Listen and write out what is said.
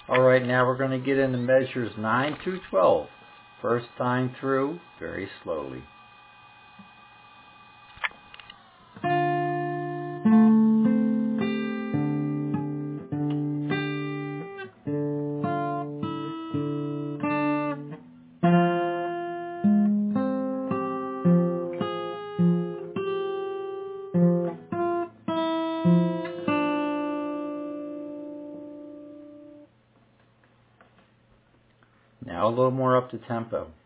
Alright, now we're going to get into measures 9 through 12. First time through, very slowly. Now a little more up to tempo.